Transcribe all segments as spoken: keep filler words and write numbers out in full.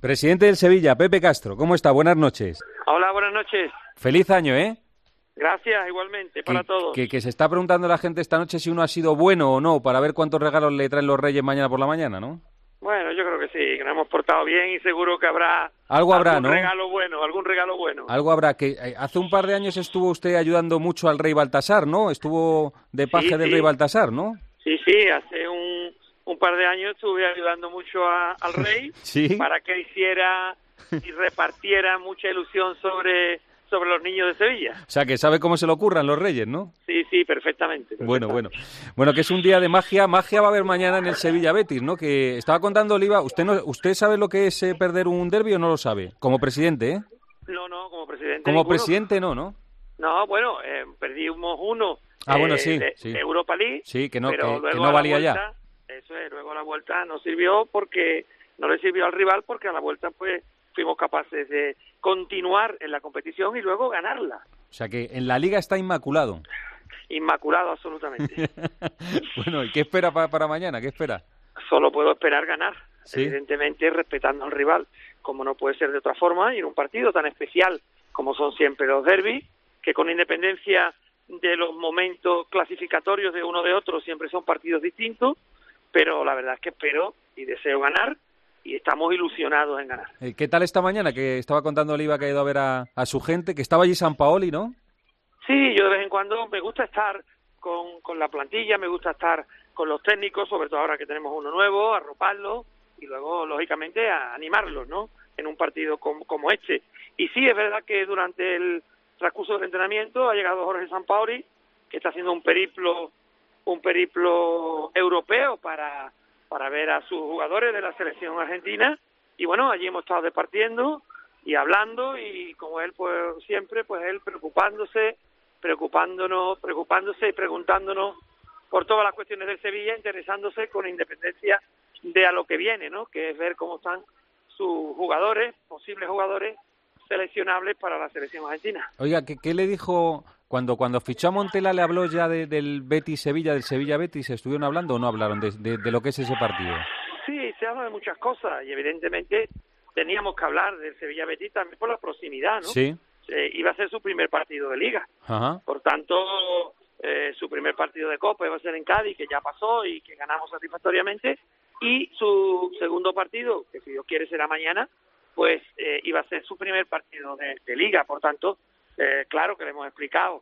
Presidente del Sevilla, Pepe Castro, ¿cómo está? Buenas noches. Hola, buenas noches. Feliz año, ¿eh? Gracias, igualmente, para que, todos. Que, que se está preguntando la gente esta noche si uno ha sido bueno o no, para ver cuántos regalos le traen los Reyes mañana por la mañana, ¿no? Bueno, yo creo que sí, que nos hemos portado bien y seguro que habrá algo habrá, algún ¿no? regalo bueno, algún regalo bueno. Algo habrá. Que eh, hace un par de años estuvo usted ayudando mucho al rey Baltasar, ¿no? Estuvo de paje sí, del sí. rey Baltasar, ¿no? Sí, sí, hace un, un par de años estuve ayudando mucho a, al rey ¿Sí? para que hiciera y repartiera mucha ilusión sobre... sobre los niños de Sevilla. O sea, que sabe cómo se le ocurran los Reyes, ¿no? Sí, sí, perfectamente, perfectamente. Bueno, bueno. Bueno, que es un día de magia. Magia va a haber mañana en el Sevilla Betis, ¿no? Que estaba contando Oliva. ¿Usted no, usted sabe lo que es eh, perder un derbi o no lo sabe? Como presidente, ¿eh? No, no, como presidente Como ninguno. presidente no, ¿no? No, bueno, eh, perdimos uno ah, eh, bueno, sí, de, sí. de Europa League, sí, que no, pero que, que luego no a la valía vuelta, ya. Eso es, luego a la vuelta no sirvió porque no le sirvió al rival porque a la vuelta pues fuimos capaces de continuar en la competición y luego ganarla. O sea que en la Liga está inmaculado. Inmaculado, absolutamente. Bueno, ¿y qué espera para, para mañana? ¿Qué espera? Solo puedo esperar ganar, ¿sí? Evidentemente respetando al rival, como no puede ser de otra forma, y en un partido tan especial como son siempre los derbis, que con independencia de los momentos clasificatorios de uno de otro siempre son partidos distintos, pero la verdad es que espero y deseo ganar, y estamos ilusionados en ganar. ¿Qué tal esta mañana? Que estaba contando Oliva que ha ido a ver a, a su gente, que estaba allí Sampaoli, ¿no? Sí, yo de vez en cuando me gusta estar con, con la plantilla, me gusta estar con los técnicos, sobre todo ahora que tenemos uno nuevo, arroparlos y luego, lógicamente, a animarlos, ¿no?, en un partido como, como este. Y sí, es verdad que durante el transcurso del entrenamiento ha llegado Jorge Sampaoli, que está haciendo un periplo, un periplo europeo para... para ver a sus jugadores de la selección argentina, y bueno, allí hemos estado departiendo y hablando, y como él pues siempre, pues él preocupándose, preocupándonos, preocupándose y preguntándonos por todas las cuestiones del Sevilla, interesándose con independencia de a lo que viene, ¿no?, que es ver cómo están sus jugadores, posibles jugadores seleccionables para la selección argentina. Oiga, ¿qué, qué le dijo cuando cuando fichó a Montela? ¿Le habló ya de, del Betis Sevilla, del Sevilla Betis? ¿Estuvieron hablando o no hablaron de, de, de lo que es ese partido? Sí, se habla de muchas cosas y evidentemente teníamos que hablar del Sevilla Betis también por la proximidad, ¿no? Sí. Eh, iba a ser su primer partido de Liga. Ajá. Por tanto, eh, su primer partido de Copa iba a ser en Cádiz, que ya pasó y que ganamos satisfactoriamente, y su segundo partido, que si Dios quiere será mañana, pues eh, iba a ser su primer partido de, de Liga. Por tanto, eh, claro que le hemos explicado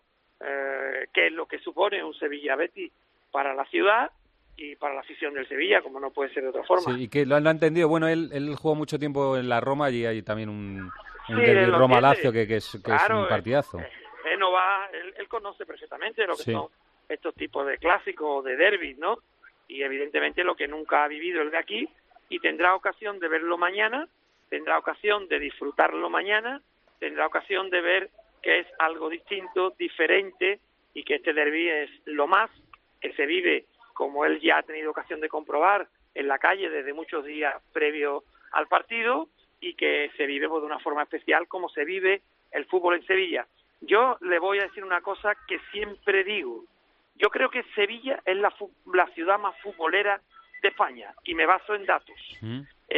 eh, qué es lo que supone un Sevilla Betis para la ciudad y para la afición del Sevilla, como no puede ser de otra forma. Sí, y que lo han entendido. Bueno, él, él jugó mucho tiempo en la Roma y hay también un, un sí, derbi Roma-Lazio que, que, es, que claro, es un partidazo. Él, él, no va, él, él conoce perfectamente lo que sí. son estos tipos de clásicos, de derbis, ¿no? Y evidentemente lo que nunca ha vivido el de aquí, y tendrá ocasión de verlo mañana, tendrá ocasión de disfrutarlo mañana, tendrá ocasión de ver que es algo distinto, diferente, y que este derbi es lo más que se vive, como él ya ha tenido ocasión de comprobar, en la calle desde muchos días previos al partido, y que se vive pues, de una forma especial como se vive el fútbol en Sevilla. Yo le voy a decir una cosa que siempre digo. Yo creo que Sevilla es la, la ciudad más futbolera de España, y me baso en datos. ¿Mm?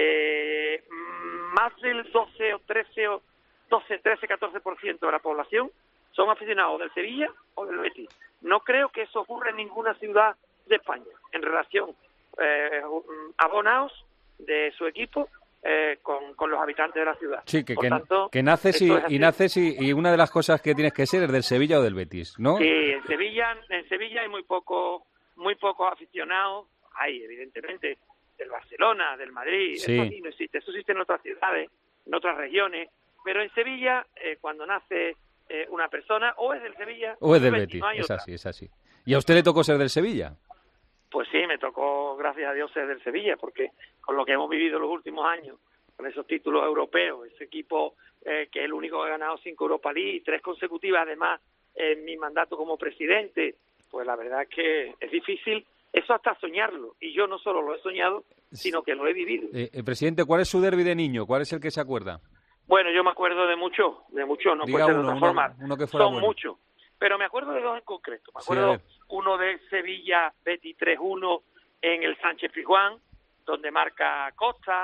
Eh, más del doce o trece o doce, trece, catorce por ciento de la población son aficionados del Sevilla o del Betis. No creo que eso ocurra en ninguna ciudad de España en relación eh, abonados de su equipo eh, con, con los habitantes de la ciudad. Sí, que, Por que, tanto, que naces, y, es y naces y, y una de las cosas que tienes que ser es del Sevilla o del Betis, ¿no? Sí, en Sevilla, en Sevilla hay muy poco, muy pocos aficionados. Hay, evidentemente, del Barcelona, del Madrid. Sí. Eso aquí no existe. Eso existe en otras ciudades, en otras regiones. Pero en Sevilla, eh, cuando nace eh, una persona, o es del Sevilla o es del Betis. Betis. No hay es otra. así, es así. ¿Y a usted le tocó ser del Sevilla? Pues sí, me tocó, gracias a Dios, ser del Sevilla, porque con lo que hemos vivido los últimos años, con esos títulos europeos, ese equipo eh, que es el único que ha ganado cinco Europa League, tres consecutivas, además, en mi mandato como presidente, pues la verdad es que es difícil eso hasta soñarlo, y yo no solo lo he soñado, sino que lo he vivido. Eh, eh, presidente, ¿cuál es su derbi de niño? ¿Cuál es el que se acuerda? Bueno, yo me acuerdo de muchos, de muchos, no Diga puede ser uno, de otra uno, forma, uno que fuera son bueno. muchos, pero me acuerdo de dos en concreto. Me Sí, acuerdo uno de Sevilla Betis tres uno en el Sánchez Pizjuán, donde marca Costa,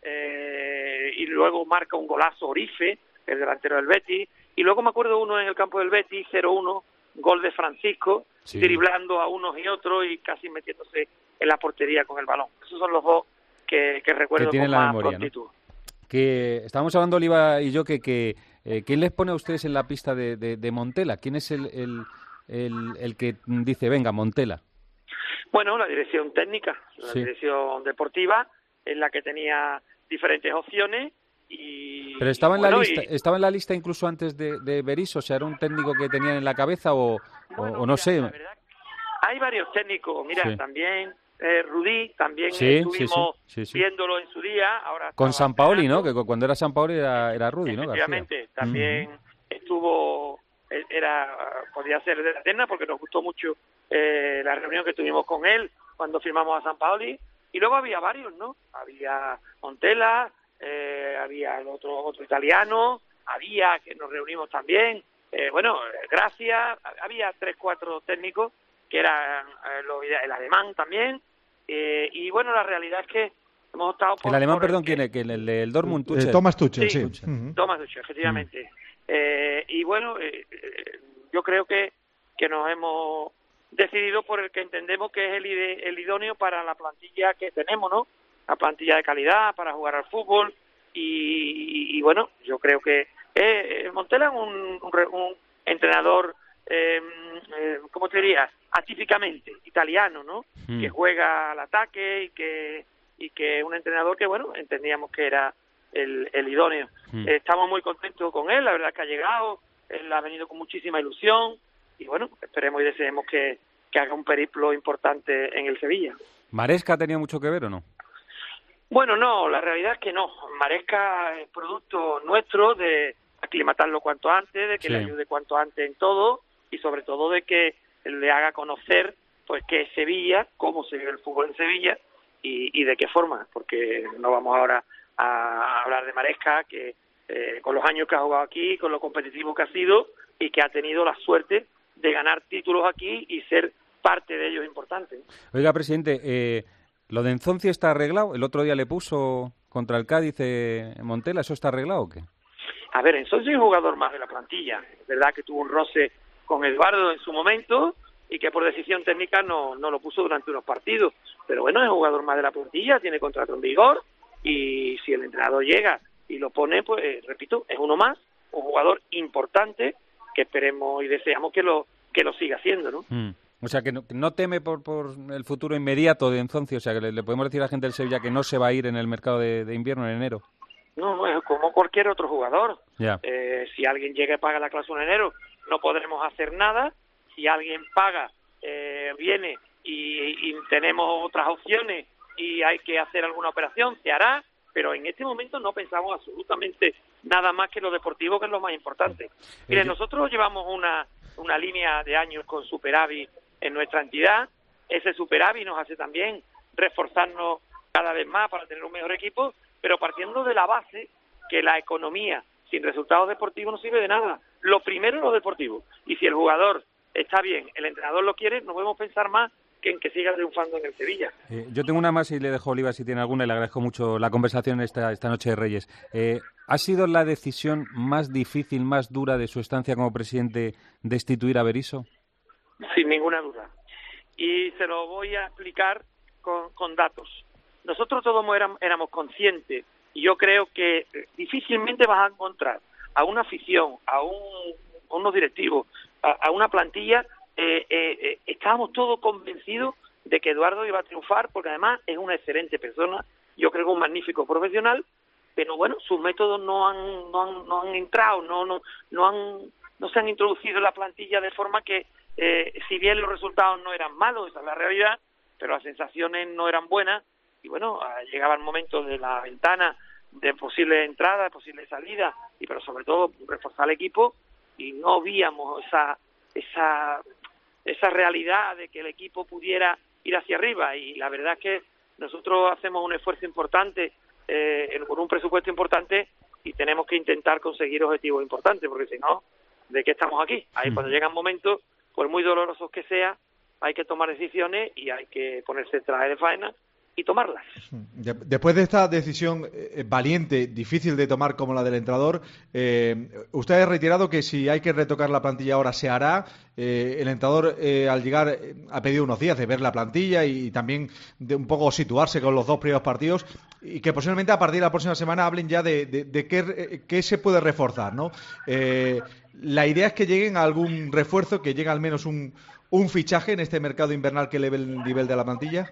eh, y luego marca un golazo Orife, el delantero del Betis, y luego me acuerdo uno en el campo del Betis, cero uno, gol de Francisco, sí, driblando a unos y otros y casi metiéndose en la portería con el balón. Esos son los dos que, que recuerdo que con más memoria, prontitud. ¿no? Que estábamos hablando, Oliva y yo, que, que eh, ¿quién les pone a ustedes en la pista de, de, de Montela? ¿Quién es el, el, el, el que dice, venga, Montela? Bueno, la dirección técnica, la sí. dirección deportiva, en la que tenía diferentes opciones. Y, pero estaba en bueno, la lista, y... estaba en la lista incluso antes de, de Berizzo, o sea, era un técnico que tenían en la cabeza o, bueno, o, o no mira, sé. La verdad, hay varios técnicos, mira, sí. también eh, Rudí, también sí, estuvimos sí, sí, sí, sí. viéndolo en su día. Ahora con Sampaoli, ¿no? Que cuando era Sampaoli era, era Rudí, ¿no? Efectivamente, García. también uh-huh. estuvo, era podía ser de la terna porque nos gustó mucho eh, la reunión que tuvimos con él cuando firmamos a Sampaoli. Y luego había varios, ¿no? Había Montela, eh, había el otro otro italiano, había que nos reunimos también, eh, bueno, Gracia, había tres, cuatro técnicos que eran eh, lo, el alemán también, eh, y bueno, la realidad es que hemos optado por... El alemán, por perdón, el, ¿quién es? ¿El, el, el Dortmund, Tuchel? Eh, Thomas Tuchel, sí. sí. Tuchel. Uh-huh. Thomas Tuchel, efectivamente. Uh-huh. Eh, y bueno, eh, eh, yo creo que, que nos hemos decidido por el que entendemos que es el, ide, el idóneo para la plantilla que tenemos, ¿no? La plantilla de calidad para jugar al fútbol y, y, y bueno, yo creo que eh, Montela es un, un, un entrenador, eh, eh, ¿cómo te dirías? Atípicamente italiano, ¿no? Mm. Que juega al ataque y que y que un entrenador que, bueno, entendíamos que era el, el idóneo. Mm. Eh, estamos muy contentos con él, la verdad que ha llegado, él ha venido con muchísima ilusión y bueno, esperemos y deseemos que, que haga un periplo importante en el Sevilla. ¿Maresca tenía mucho que ver o no? Bueno, no, la realidad es que no. Maresca es producto nuestro de aclimatarlo cuanto antes, de que sí. le ayude cuanto antes en todo y sobre todo de que le haga conocer pues qué es Sevilla, cómo se vive el fútbol en Sevilla y, y de qué forma, porque no vamos ahora a hablar de Maresca, que eh, con los años que ha jugado aquí, con lo competitivo que ha sido y que ha tenido la suerte de ganar títulos aquí y ser parte de ellos importante. Oiga, presidente, eh, ¿lo de Enzonzi está arreglado? El otro día le puso contra el Cádiz eh, Montela, ¿eso está arreglado o qué? A ver, Enzonzi es un jugador más de la plantilla. Es verdad que tuvo un roce con Eduardo en su momento y que por decisión técnica no, no lo puso durante unos partidos. Pero bueno, es un jugador más de la plantilla, tiene contrato en vigor y si el entrenador llega y lo pone, pues eh, repito, es uno más, un jugador importante que esperemos y deseamos que lo que lo siga haciendo, ¿no? Mm. O sea, que no, que no teme por, por el futuro inmediato de Enzonzi, o sea, que le, le podemos decir a la gente del Sevilla que no se va a ir en el mercado de, de invierno en enero. No, no, es como cualquier otro jugador. Yeah. Eh, si alguien llega y paga la cláusula en enero, no podremos hacer nada. Si alguien paga, eh, viene y, y tenemos otras opciones y hay que hacer alguna operación, se hará, pero en este momento no pensamos absolutamente nada más que lo deportivo, que es lo más importante. Mire, nosotros llevamos una, una línea de años con superávit en nuestra entidad. Ese superávit nos hace también reforzarnos cada vez más para tener un mejor equipo, pero partiendo de la base que la economía sin resultados deportivos no sirve de nada. Lo primero es lo deportivo. Y si el jugador está bien, el entrenador lo quiere, no podemos pensar más que en que siga triunfando en el Sevilla. Eh, yo tengo una más y le dejo a Oliva si tiene alguna y le agradezco mucho la conversación esta, esta noche de Reyes. Eh, ¿Ha sido la decisión más difícil, más dura de su estancia como presidente destituir a Berizzo? Sin ninguna duda. Y se lo voy a explicar con, con datos. Nosotros todos éramos, éramos conscientes y yo creo que difícilmente vas a encontrar a una afición, a, un, a unos directivos, a, a una plantilla. Eh, eh, eh, estábamos todos convencidos de que Eduardo iba a triunfar porque además es una excelente persona, yo creo que un magnífico profesional, pero bueno, sus métodos no han no han, no han entrado, no no no han no se han introducido en la plantilla de forma que eh, si bien los resultados no eran malos, esa es la realidad, pero las sensaciones no eran buenas y bueno, llegaban momentos de la ventana de posible entrada, de posible salida y pero sobre todo reforzar el equipo y no víamos esa esa esa realidad de que el equipo pudiera ir hacia arriba y la verdad es que nosotros hacemos un esfuerzo importante eh, con un presupuesto importante y tenemos que intentar conseguir objetivos importantes porque si no, ¿de qué estamos aquí? Ahí cuando llegan momentos, por muy dolorosos que sea, hay que tomar decisiones y hay que ponerse el traje de faena y tomarlas. De, después de esta decisión eh, valiente, difícil de tomar como la del entrenador, eh, usted ha reiterado que si hay que retocar la plantilla ahora se hará. Eh, el entrenador eh, al llegar eh, ha pedido unos días de ver la plantilla y, y también de un poco situarse con los dos primeros partidos y que posiblemente a partir de la próxima semana hablen ya de, de, de qué, eh, qué se puede reforzar, ¿no? Eh, la idea es que lleguen a algún refuerzo, que llegue al menos un, un fichaje en este mercado invernal que eleve el nivel de la plantilla.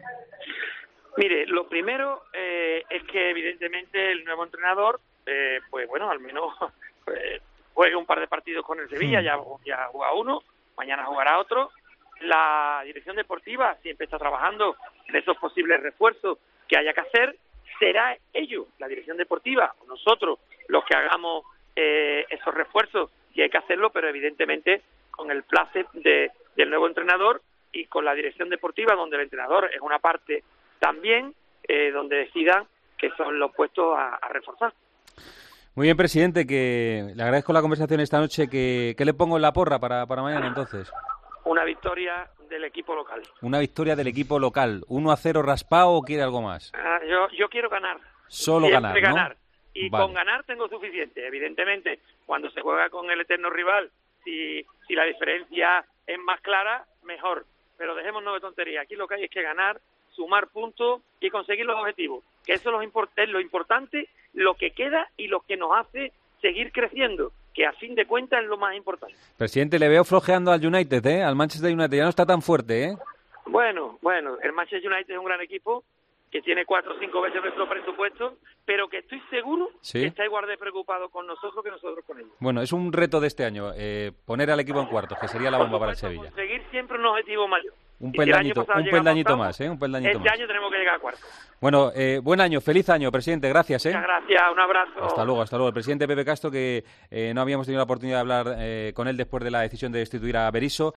Mire, lo primero eh, es que evidentemente el nuevo entrenador, eh, pues bueno, al menos eh, juegue un par de partidos con el Sevilla, ya, ya juega uno, mañana jugará otro. La dirección deportiva siempre está trabajando en esos posibles refuerzos que haya que hacer. Será ellos, la dirección deportiva, o nosotros, los que hagamos eh, esos refuerzos, y hay que hacerlo, pero evidentemente con el placer de, del nuevo entrenador y con la dirección deportiva, donde el entrenador es una parte también, eh, donde decidan que son los puestos a, a reforzar. Muy bien, presidente, que le agradezco la conversación esta noche. Que, ¿Qué le pongo en la porra para, para mañana, entonces? Una victoria del equipo local. Una victoria del equipo local. ¿uno a cero raspado o quiere algo más? Ah, yo, yo quiero ganar. Solo Siempre ganar, ¿no? ganar. Y vale. Con ganar tengo suficiente. Evidentemente, cuando se juega con el eterno rival, si, si la diferencia es más clara, mejor. Pero dejémonos de tontería. Aquí lo que hay es que ganar, sumar puntos y conseguir los objetivos. Que eso es lo, import- es lo importante, lo que queda y lo que nos hace seguir creciendo, que a fin de cuentas es lo más importante. Presidente, le veo flojeando al United, ¿eh? Al Manchester United. Ya no está tan fuerte, ¿eh? Bueno, bueno, el Manchester United es un gran equipo que tiene cuatro o cinco veces nuestro presupuesto, pero que estoy seguro ¿Sí? que está igual de preocupado con nosotros que nosotros con ellos. Bueno, es un reto de este año, eh, poner al equipo en cuartos, que sería la bomba para el Sevilla. Conseguir siempre un objetivo mayor. Un peldañito, un peldañito más, ¿eh? Un peldañito este más. año tenemos que llegar a cuarto. Bueno, eh, buen año, feliz año, presidente, gracias, ¿eh? Muchas gracias, un abrazo. Hasta luego, hasta luego. El presidente Pepe Castro, que eh, no habíamos tenido la oportunidad de hablar eh, con él después de la decisión de destituir a Berizzo.